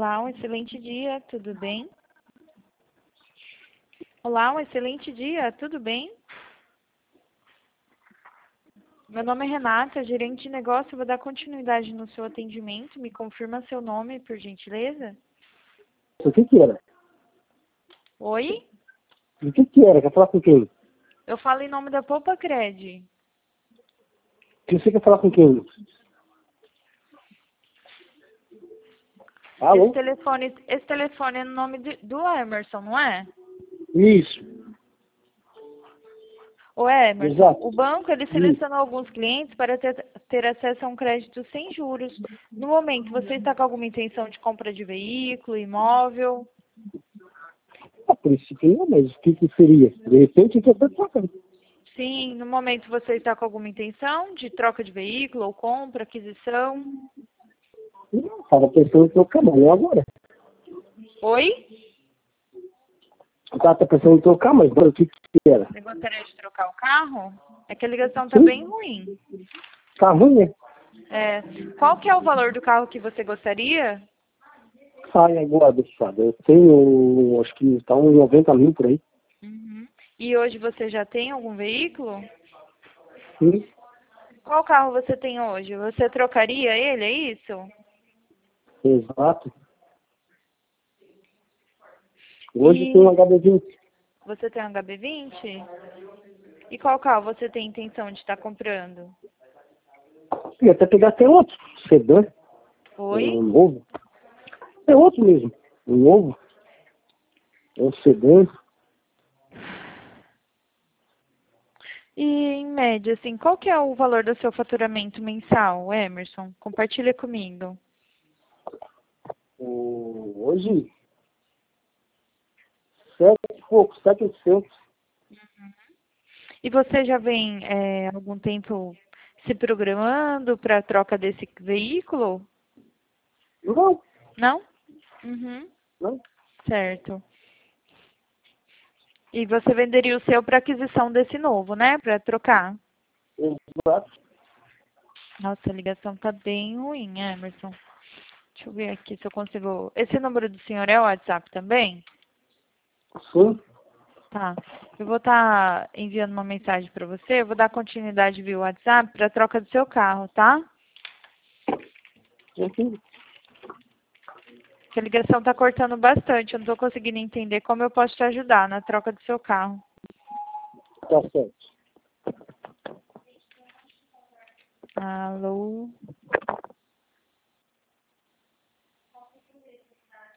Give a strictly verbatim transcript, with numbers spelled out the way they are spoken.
Olá, um excelente dia, tudo bem? Olá, um excelente dia, tudo bem? Meu nome é Renata, gerente de negócio. Vou dar continuidade no seu atendimento. Me confirma seu nome, por gentileza? O que que era? Oi? O que que era? Quer falar com quem? Eu falo em nome da Poupa Cred. Que você quer falar com quem? Esse Alô? telefone, esse telefone é no nome de- do Emerson, não é? Isso. O Emerson, Exato. o banco ele selecionou alguns clientes para ter, ter acesso a um crédito sem juros. No momento, você está com alguma intenção de compra de veículo, imóvel? A princípio não, mas o que que seria? De repente, que eu tô trocando. Sim, no momento você está com alguma intenção de troca de veículo ou compra, aquisição? Não, tava pensando em trocar, mas não agora. Oi? Eu tava pensando em trocar, mas agora o que que era? Você gostaria de trocar o carro? É que a ligação está bem Sim, ruim. tá ruim, né? É, qual que é o valor do carro que você gostaria? Ai, agora, deixado. Eu tenho, acho que tá uns noventa mil por aí. Uhum. E hoje você já tem algum veículo? Sim, Qual carro você tem hoje? Você trocaria ele, é isso? exato. Hoje tem um E H B vinte. você tem um H B vinte? E qual carro você tem intenção de estar comprando? E até pegar até outro. Sedã, Oi? um novo. É outro mesmo. Um novo. É um sedã. E em média, assim, qual que é o valor do seu faturamento mensal, Emerson? Compartilha comigo. O- Hoje, sete e pouco, sete e oitocentos. E você já vem é, algum tempo se programando para a troca desse veículo? Não, Não? Uhum, não. certo. E você venderia o seu para aquisição desse novo, né? Para trocar. Exato. Nossa, a ligação tá bem ruim, Emerson. Deixa eu ver aqui se eu consigo. Esse número do senhor é o WhatsApp também? Sim. Tá. Eu vou estar enviando uma mensagem para você. Eu vou dar continuidade via WhatsApp para troca do seu carro, tá? Sim. Porque a ligação tá cortando bastante. Eu não tô conseguindo entender como eu posso te ajudar na troca do seu carro. Tá certo. Alô?